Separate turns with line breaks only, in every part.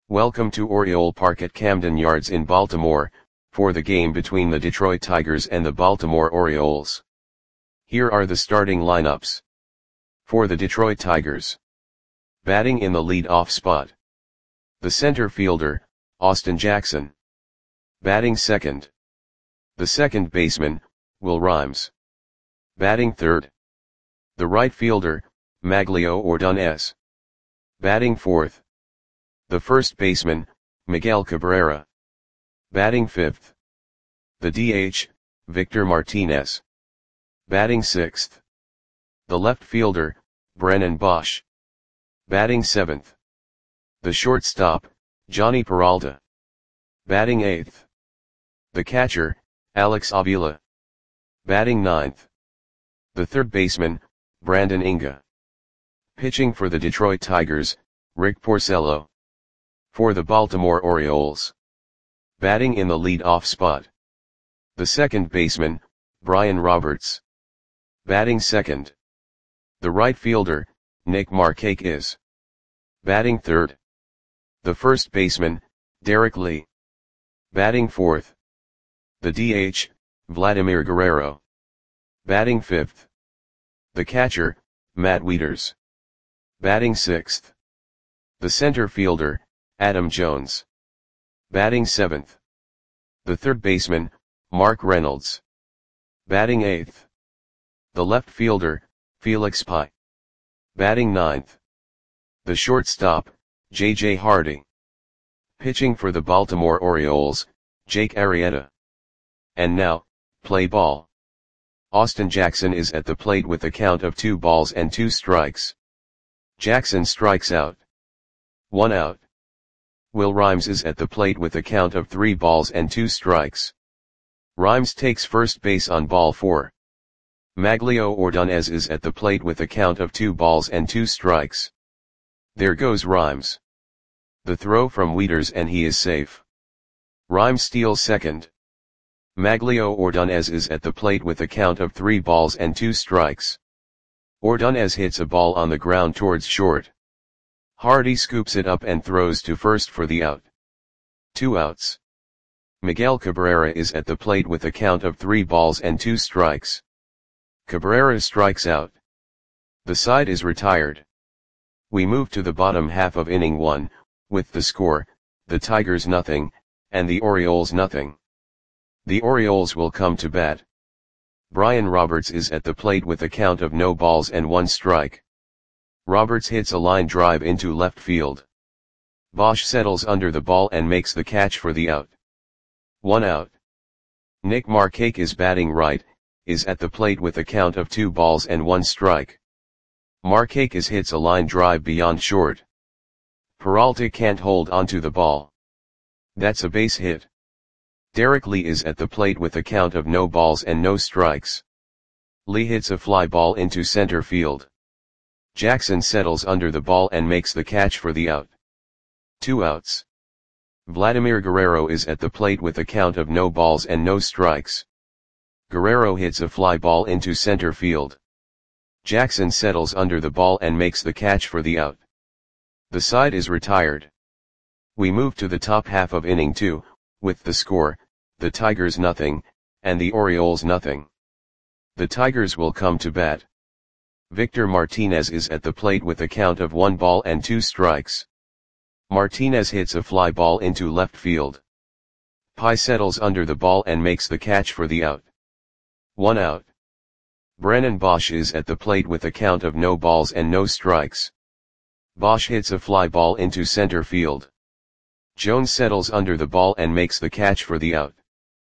Welcome to Oriole Park at Camden Yards in Baltimore, for the game between the Detroit Tigers and the Baltimore Orioles. Here are the starting lineups. For the Detroit Tigers. Batting in the lead-off spot. The center fielder, Austin Jackson. Batting second. The second baseman, Will Rhymes. Batting third. The right fielder, Magglio Ordonez. Batting fourth. The first baseman, Miguel Cabrera. Batting fifth. The DH, Victor Martinez. Batting sixth. The left fielder, Brennan Boesch. Batting seventh. The shortstop, Jhonny Peralta. Batting eighth. The catcher, Alex Avila. Batting ninth. The third baseman, Brandon Inga. Pitching for the Detroit Tigers, Rick Porcello. For the Baltimore Orioles. Batting in the lead-off spot. The second baseman, Brian Roberts. Batting second. The right fielder, Nick Markakis. Batting third. The first baseman, Derek Lee. Batting fourth. The DH, Vladimir Guerrero. Batting fifth. The catcher, Matt Wieters. Batting sixth. The center fielder, Adam Jones. Batting seventh. The third baseman, Mark Reynolds. Batting eighth. The left fielder, Felix Pie. Batting ninth. The shortstop, J.J. Hardy. Pitching for the Baltimore Orioles, Jake Arrieta. And now, play ball. Austin Jackson is at the plate with a count of 2 balls and 2 strikes. Jackson strikes out. 1 out. Will Rhymes is at the plate with a count of 3 balls and 2 strikes. Rhymes takes first base on ball 4. Magglio Ordonez is at the plate with a count of 2 balls and 2 strikes. There goes Rhymes. The throw from Wieters and he is safe. Rhymes steals second. Magglio Ordonez is at the plate with a count of 3 balls and 2 strikes. Ordonez hits a ball on the ground towards short. Hardy scoops it up and throws to first for the out. 2 outs. Miguel Cabrera is at the plate with a count of 3 balls and 2 strikes. Cabrera strikes out. The side is retired. We move to the bottom half of inning 1, with the score, the Tigers nothing, and the Orioles nothing. The Orioles will come to bat. Brian Roberts is at the plate with a count of no balls and 1 strike. Roberts hits a line drive into left field. Boesch settles under the ball and makes the catch for the out. 1 out. Nick Markakis batting right, is at the plate with a count of 2 balls and 1 strike. Markakis hits a line drive beyond short. Peralta can't hold onto the ball. That's a base hit. Derek Lee is at the plate with a count of no balls and no strikes. Lee hits a fly ball into center field. Jackson settles under the ball and makes the catch for the out. 2 outs. Vladimir Guerrero is at the plate with a count of no balls and no strikes. Guerrero hits a fly ball into center field. Jackson settles under the ball and makes the catch for the out. The side is retired. We move to the top half of inning 2, with the score, the Tigers nothing, and the Orioles nothing. The Tigers will come to bat. Victor Martinez is at the plate with a count of 1 ball and 2 strikes. Martinez hits a fly ball into left field. Pie settles under the ball and makes the catch for the out. 1 out. Brennan Boesch is at the plate with a count of no balls and no strikes. Boesch hits a fly ball into center field. Jones settles under the ball and makes the catch for the out.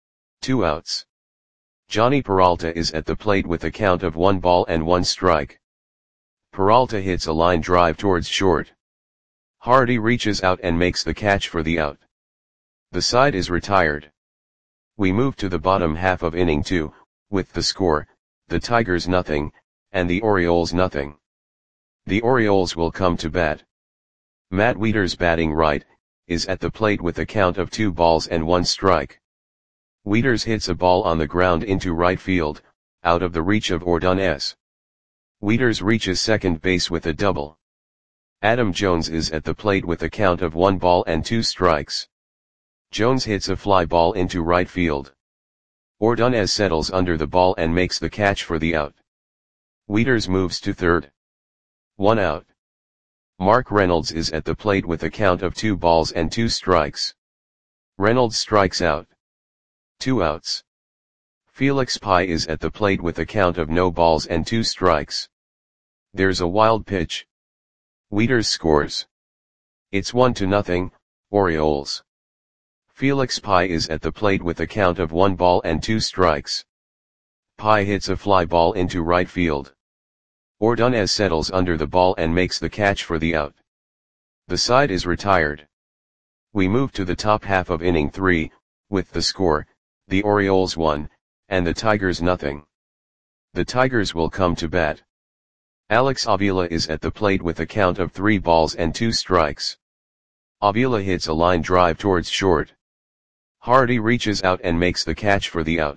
2 outs. Jhonny Peralta is at the plate with a count of 1 ball and 1 strike. Peralta hits a line drive towards short. Hardy reaches out and makes the catch for the out. The side is retired. We move to the bottom half of inning 2, with the score, the Tigers nothing, and the Orioles nothing. The Orioles will come to bat. Matt Wieters batting right, is at the plate with a count of 2 balls and 1 strike. Wieters hits a ball on the ground into right field, out of the reach of Ordonez. Wieters reaches second base with a double. Adam Jones is at the plate with a count of 1 ball and 2 strikes. Jones hits a fly ball into right field. Ordonez settles under the ball and makes the catch for the out. Wieters moves to third. 1 out. Mark Reynolds is at the plate with a count of 2 balls and 2 strikes. Reynolds strikes out. 2 outs. Felix Pie is at the plate with a count of no balls and 2 strikes. There's a wild pitch. Wieters scores. It's 1-0, Orioles. Felix Pie is at the plate with a count of 1 ball and 2 strikes. Pie hits a fly ball into right field. Ordonez settles under the ball and makes the catch for the out. The side is retired. We move to the top half of inning 3, with the score, the Orioles 1, and the Tigers 0. The Tigers will come to bat. Alex Avila is at the plate with a count of 3 balls and 2 strikes. Avila hits a line drive towards short. Hardy reaches out and makes the catch for the out.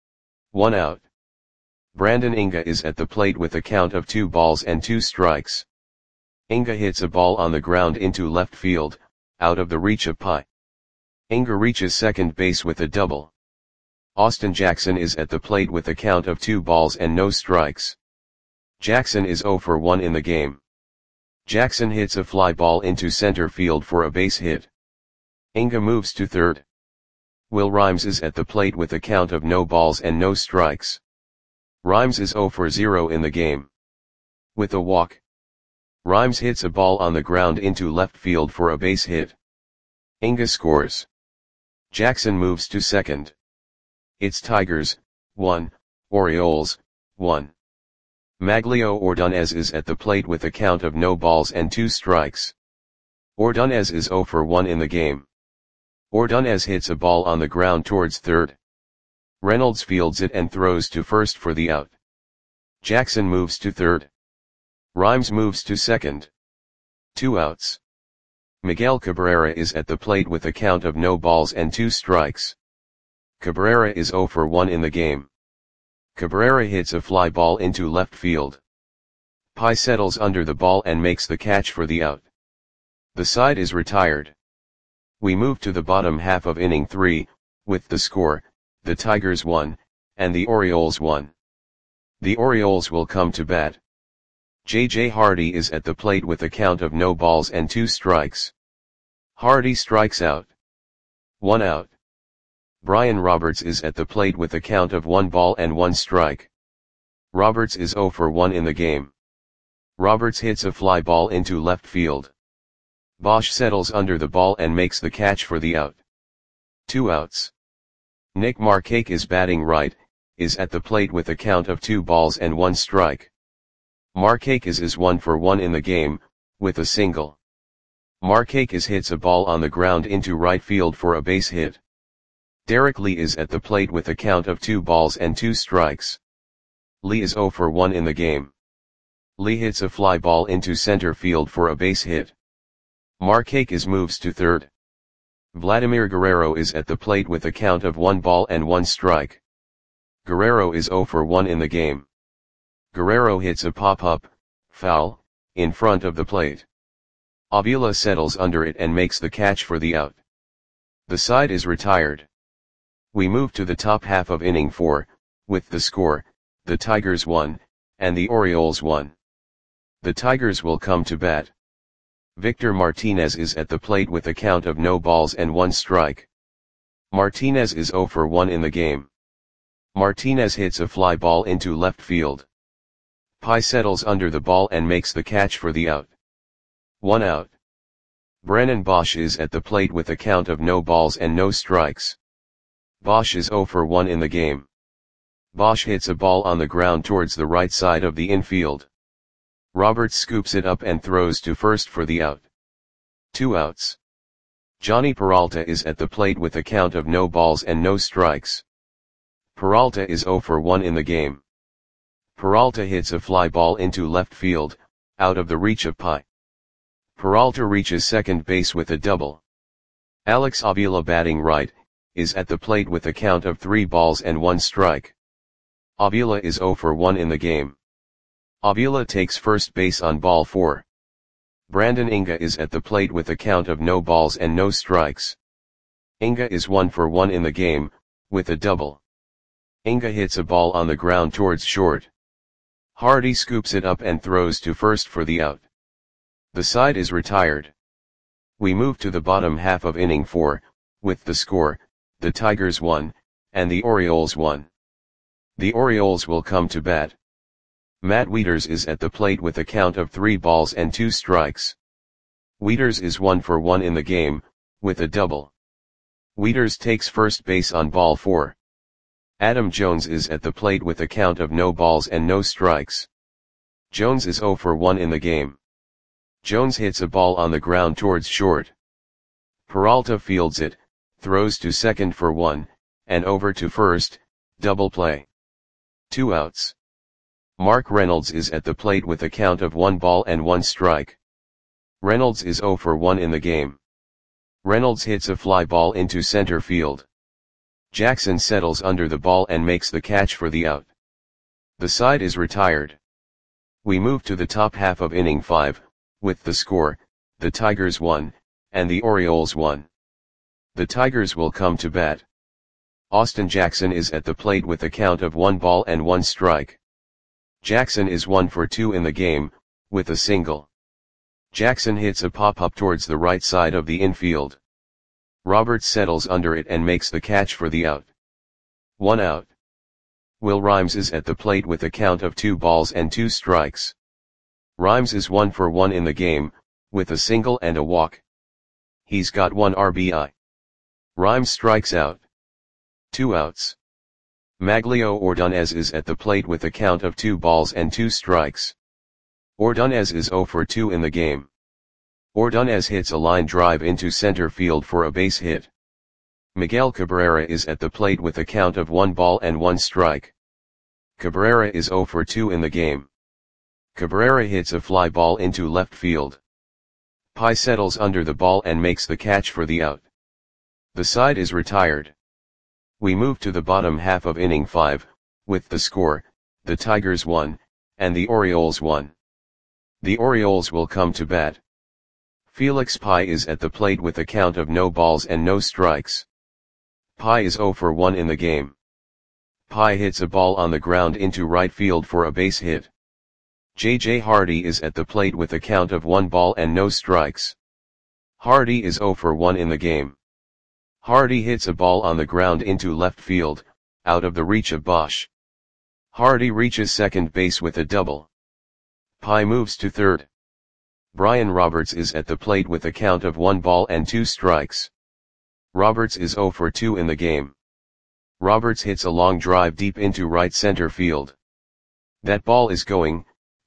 1 out. Brandon Inga is at the plate with a count of 2 balls and 2 strikes. Inga hits a ball on the ground into left field, out of the reach of Pie. Inga reaches second base with a double. Austin Jackson is at the plate with a count of 2 balls and no strikes. Jackson is 0 for 1 in the game. Jackson hits a fly ball into center field for a base hit. Inga moves to third. Will Rhymes is at the plate with a count of no balls and no strikes. Rhymes is 0 for 0 in the game. With a walk. Rhymes hits a ball on the ground into left field for a base hit. Inga scores. Jackson moves to second. It's Tigers, 1, Orioles, 1. Maglio Ordonez is at the plate with a count of no balls and 2 strikes. Ordonez is 0 for 1 in the game. Ordonez hits a ball on the ground towards third. Reynolds fields it and throws to first for the out. Jackson moves to third. Rhymes moves to second. 2 outs. Miguel Cabrera is at the plate with a count of no balls and 2 strikes. Cabrera is 0 for 1 in the game. Cabrera hits a fly ball into left field. Pie settles under the ball and makes the catch for the out. The side is retired. We move to the bottom half of inning 3, with the score, the Tigers 1, and the Orioles 1. The Orioles will come to bat. J.J. Hardy is at the plate with a count of no balls and 2 strikes. Hardy strikes out. 1 out. Brian Roberts is at the plate with a count of 1 ball and 1 strike. Roberts is 0 for 1 in the game. Roberts hits a fly ball into left field. Bosch settles under the ball and makes the catch for the out. 2 outs. Nick Markakis is batting right, is at the plate with a count of 2 balls and 1 strike. Markakis is 1 for 1 in the game, with a single. Markakis hits a ball on the ground into right field for a base hit. Derek Lee is at the plate with a count of 2 balls and 2 strikes. Lee is 0 for 1 in the game. Lee hits a fly ball into center field for a base hit. Markakis moves to third. Vladimir Guerrero is at the plate with a count of 1 ball and 1 strike. Guerrero is 0 for 1 in the game. Guerrero hits a pop-up, foul, in front of the plate. Avila settles under it and makes the catch for the out. The side is retired. We move to the top half of inning 4, with the score, the Tigers 1, and the Orioles 1. The Tigers will come to bat. Victor Martinez is at the plate with a count of no balls and 1 strike. Martinez is 0 for 1 in the game. Martinez hits a fly ball into left field. Pie settles under the ball and makes the catch for the out. 1 out. Brennan Bosch is at the plate with a count of no balls and no strikes. Bosch is 0 for 1 in the game. Bosch hits a ball on the ground towards the right side of the infield. Roberts scoops it up and throws to first for the out. 2 outs. Johnny Peralta is at the plate with a count of no balls and no strikes. Peralta is 0 for 1 in the game. Peralta hits a fly ball into left field, out of the reach of Pie. Peralta reaches second base with a double. Alex Avila batting right, is at the plate with a count of 3 balls and 1 strike. Avila is 0 for 1 in the game. Avila takes first base on ball 4. Brandon Inga is at the plate with a count of no balls and no strikes. Inga is 1 for 1 in the game, with a double. Inga hits a ball on the ground towards short. Hardy scoops it up and throws to first for the out. The side is retired. We move to the bottom half of inning 4, with the score, the Tigers 1, and the Orioles 1. The Orioles will come to bat. Matt Wieters is at the plate with a count of 3 balls and 2 strikes. Wieters is 1 for 1 in the game, with a double. Wieters takes first base on ball 4. Adam Jones is at the plate with a count of no balls and no strikes. Jones is 0 for 1 in the game. Jones hits a ball on the ground towards short. Peralta fields it, throws to second for 1, and over to first, double play. 2 outs. Mark Reynolds is at the plate with a count of 1 ball and 1 strike. Reynolds is 0 for 1 in the game. Reynolds hits a fly ball into center field. Jackson settles under the ball and makes the catch for the out. The side is retired. We move to the top half of inning 5, with the score, the Tigers 1, and the Orioles 1. The Tigers will come to bat. Austin Jackson is at the plate with a count of 1 ball and 1 strike. Jackson is 1 for 2 in the game, with a single. Jackson hits a pop-up towards the right side of the infield. Roberts settles under it and makes the catch for the out. 1 out. Will Rhymes is at the plate with a count of 2 balls and 2 strikes. Rhymes is 1 for 1 in the game, with a single and a walk. He's got 1 RBI. Rhymes strikes out. 2 outs. Maglio Ordonez is at the plate with a count of 2 balls and 2 strikes. Ordonez is 0 for 2 in the game. Ordonez hits a line drive into center field for a base hit. Miguel Cabrera is at the plate with a count of 1 ball and 1 strike. Cabrera is 0 for 2 in the game. Cabrera hits a fly ball into left field. Pai settles under the ball and makes the catch for the out. The side is retired. We move to the bottom half of inning 5, with the score, the Tigers 1, and the Orioles 1. The Orioles will come to bat. Felix Pai is at the plate with a count of no balls and no strikes. Pai is 0 for 1 in the game. Pai hits a ball on the ground into right field for a base hit. J.J. Hardy is at the plate with a count of 1 ball and no strikes. Hardy is 0 for 1 in the game. Hardy hits a ball on the ground into left field, out of the reach of Bosch. Hardy reaches second base with a double. Pai moves to third. Brian Roberts is at the plate with a count of 1 ball and 2 strikes. Roberts is 0 for 2 in the game. Roberts hits a long drive deep into right center field. That ball is gone.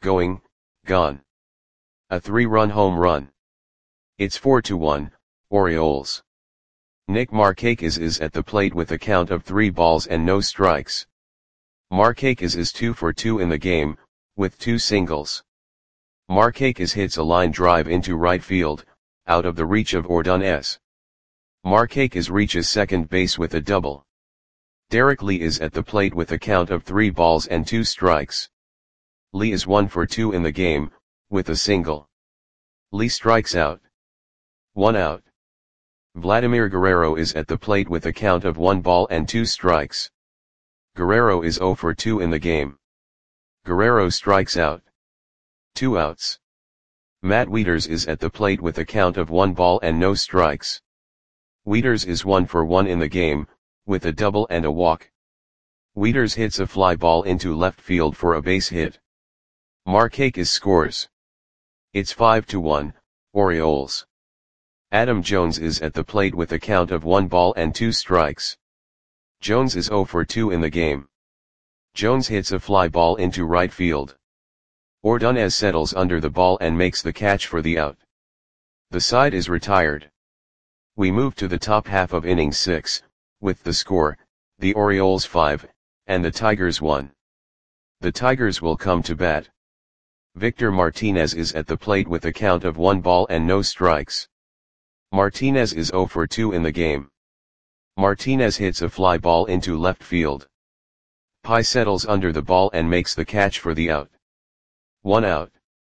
A 3-run home run. It's 4-1, Orioles. Nick Markakis is at the plate with a count of 3 balls and no strikes. Markakis is 2 for 2 in the game, with 2 singles. Markakis hits a line drive into right field, out of the reach of Ordonez. Markakis reaches second base with a double. Derek Lee is at the plate with a count of 3 balls and 2 strikes. Lee is 1 for 2 in the game, with a single. Lee strikes out. 1 out. Vladimir Guerrero is at the plate with a count of 1 ball and 2 strikes. Guerrero is 0 for 2 in the game. Guerrero strikes out. 2 outs. Matt Wieters is at the plate with a count of 1 ball and no strikes. Wieters is 1 for 1 in the game, with a double and a walk. Wieters hits a fly ball into left field for a base hit. Markakis scores. It's 5-1, Orioles. Adam Jones is at the plate with a count of 1 ball and 2 strikes. Jones is 0 for 2 in the game. Jones hits a fly ball into right field. Ordonez settles under the ball and makes the catch for the out. The side is retired. We move to the top half of inning 6, with the score, the Orioles 5, and the Tigers 1. The Tigers will come to bat. Victor Martinez is at the plate with a count of 1 ball and no strikes. Martinez is 0 for 2 in the game. Martinez hits a fly ball into left field. Pai settles under the ball and makes the catch for the out. 1 out.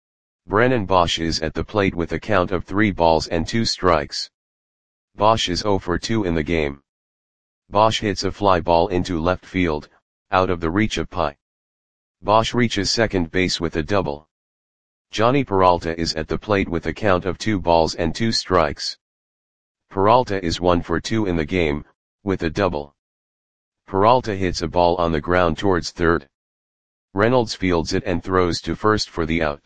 Brennan Bosch is at the plate with a count of 3 balls and 2 strikes. Bosch is 0 for 2 in the game. Bosch hits a fly ball into left field, out of the reach of Pi. Bosch reaches second base with a double. Johnny Peralta is at the plate with a count of 2 balls and 2 strikes. Peralta is 1 for 2 in the game, with a double. Peralta hits a ball on the ground towards third. Reynolds fields it and throws to first for the out.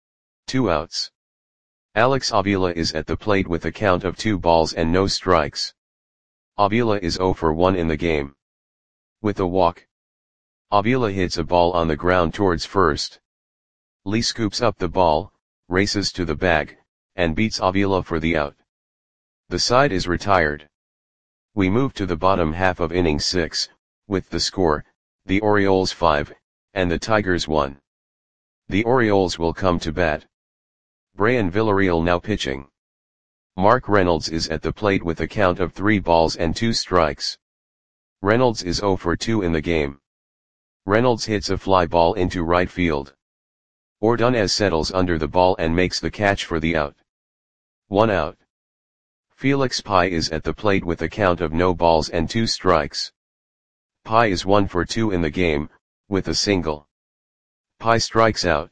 2 outs. Alex Avila is at the plate with a count of 2 balls and no strikes. Avila is 0 for 1 in the game. With a walk. Avila hits a ball on the ground towards first. Lee scoops up the ball, races to the bag, and beats Avila for the out. The side is retired. We move to the bottom half of inning 6, with the score, the Orioles 5, and the Tigers 1. The Orioles will come to bat. Brian Villarreal now pitching. Mark Reynolds is at the plate with a count of 3 balls and 2 strikes. Reynolds is 0 for 2 in the game. Reynolds hits a fly ball into right field. Ordonez settles under the ball and makes the catch for the out. 1 out. Felix Pi is at the plate with a count of no balls and 2 strikes. Pi is 1 for 2 in the game, with a single. Pi strikes out.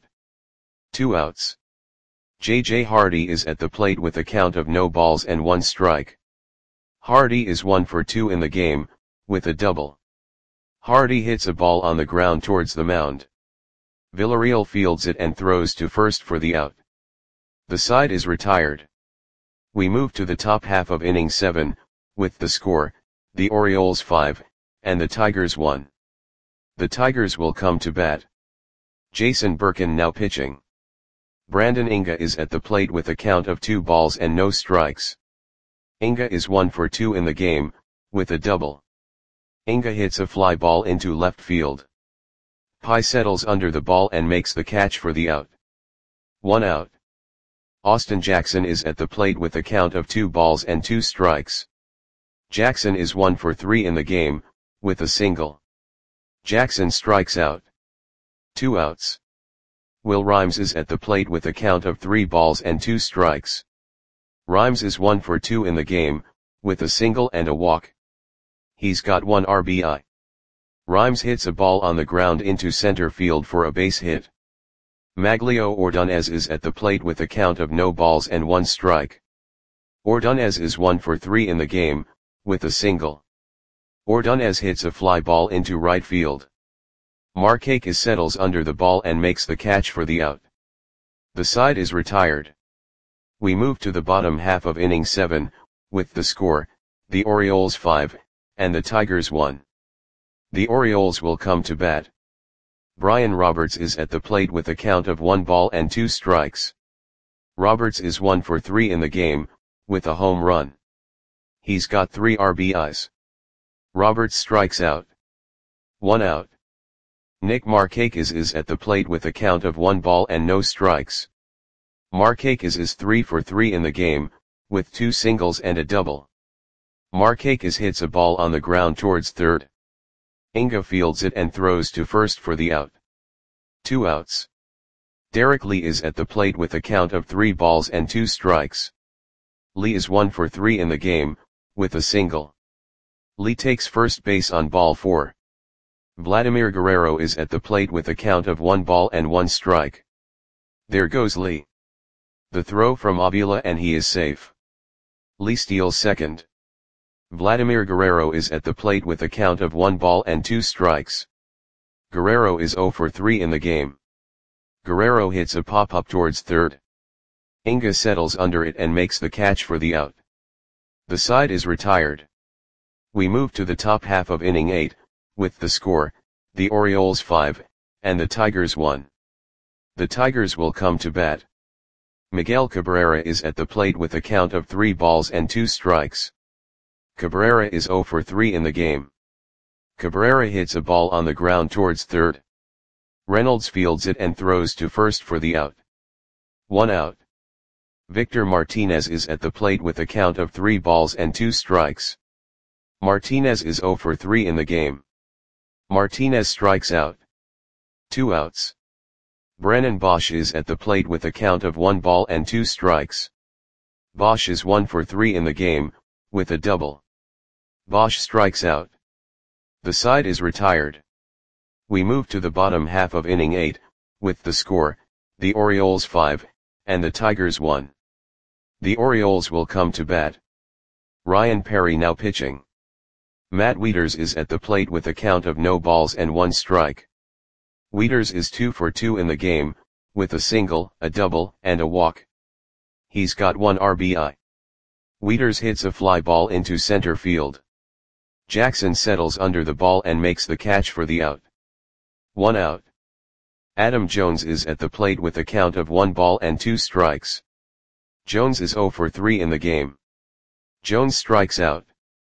2 outs. J.J. Hardy is at the plate with a count of no balls and 1 strike. Hardy is 1 for 2 in the game, with a double. Hardy hits a ball on the ground towards the mound. Villarreal fields it and throws to first for the out. The side is retired. We move to the top half of inning 7, with the score, the Orioles 5, and the Tigers 1. The Tigers will come to bat. Jason Birkin now pitching. Brandon Inga is at the plate with a count of 2 balls and no strikes. Inga is 1 for 2 in the game, with a double. Inga hits a fly ball into left field. Pi settles under the ball and makes the catch for the out. 1 out. Austin Jackson is at the plate with a count of 2 balls and 2 strikes. Jackson is 1 for 3 in the game, with a single. Jackson strikes out. 2 outs. Will Rhymes is at the plate with a count of 3 balls and 2 strikes. Rhymes is 1 for 2 in the game, with a single and a walk. He's got 1 RBI. Rhymes hits a ball on the ground into center field for a base hit. Maglio Ordonez is at the plate with a count of no balls and 1 strike. Ordonez is 1 for 3 in the game, with a single. Ordonez hits a fly ball into right field. Markakis settles under the ball and makes the catch for the out. The side is retired. We move to the bottom half of inning 7, with the score, the Orioles 5, and the Tigers 1. The Orioles will come to bat. Brian Roberts is at the plate with a count of 1 ball and 2 strikes. Roberts is 1 for 3 in the game, with a home run. He's got 3 RBIs. Roberts strikes out. 1 out. Nick Markakis is at the plate with a count of 1 ball and no strikes. Markakis is 3 for 3 in the game, with 2 singles and a double. Markakis hits a ball on the ground towards third. Inga fields it and throws to first for the out. 2 outs. Derek Lee is at the plate with a count of 3 balls and 2 strikes. Lee is 1 for 3 in the game, with a single. Lee takes first base on ball 4. Vladimir Guerrero is at the plate with a count of 1 ball and 1 strike. There goes Lee. The throw from Avila and he is safe. Lee steals second. Vladimir Guerrero is at the plate with a count of 1 ball and 2 strikes. Guerrero is 0 for 3 in the game. Guerrero hits a pop-up towards third. Inga settles under it and makes the catch for the out. The side is retired. We move to the top half of inning 8, with the score, the Orioles 5, and the Tigers 1. The Tigers will come to bat. Miguel Cabrera is at the plate with a count of 3 balls and 2 strikes. Cabrera is 0 for 3 in the game. Cabrera hits a ball on the ground towards third. Reynolds fields it and throws to first for the out. 1 out. Victor Martinez is at the plate with a count of 3 balls and 2 strikes. Martinez is 0 for 3 in the game. Martinez strikes out. 2 outs. Brennan Bosch is at the plate with a count of 1 ball and 2 strikes. Bosch is 1 for 3 in the game, with a double. Bosch strikes out. The side is retired. We move to the bottom half of inning 8, with the score, the Orioles 5, and the Tigers 1. The Orioles will come to bat. Ryan Perry now pitching. Matt Wieters is at the plate with a count of no balls and 1 strike. Wieters is 2 for 2 in the game, with a single, a double, and a walk. He's got 1 RBI. Wieters hits a fly ball into center field. Jackson settles under the ball and makes the catch for the out. 1 out. Adam Jones is at the plate with a count of 1 ball and 2 strikes. Jones is 0 for 3 in the game. Jones strikes out.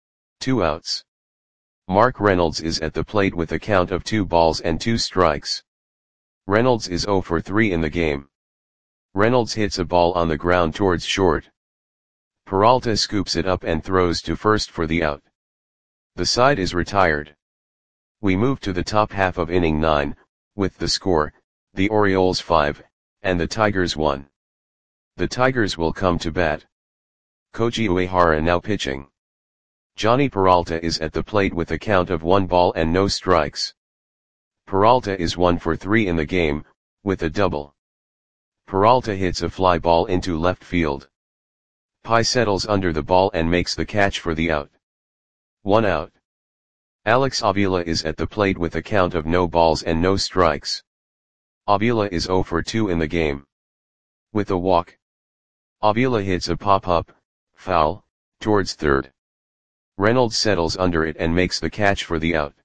2 outs. Mark Reynolds is at the plate with a count of 2 balls and 2 strikes. Reynolds is 0 for 3 in the game. Reynolds hits a ball on the ground towards short. Peralta scoops it up and throws to first for the out. The side is retired. We move to the top half of inning 9, with the score, the Orioles 5, and the Tigers 1. The Tigers will come to bat. Koji Uehara now pitching. Johnny Peralta is at the plate with a count of 1 ball and no strikes. Peralta is 1 for 3 in the game, with a double. Peralta hits a fly ball into left field. Pai settles under the ball and makes the catch for the out. 1 out. Alex Avila is at the plate with a count of no balls and no strikes. Avila is 0 for 2 in the game. With a walk. Avila hits a pop-up, foul, towards third. Reynolds settles under it and makes the catch for the out.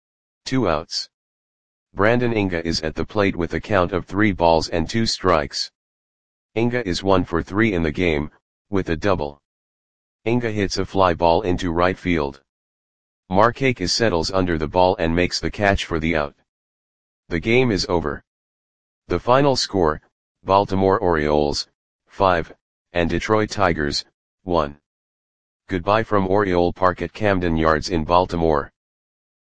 2 outs. Brandon Inga is at the plate with a count of 3 balls and 2 strikes. Inga is 1 for 3 in the game, with a double. Inga hits a fly ball into right field. Markakis settles under the ball and makes the catch for the out. The game is over. The final score, Baltimore Orioles, 5, and Detroit Tigers, 1. Goodbye from Oriole Park at Camden Yards in Baltimore.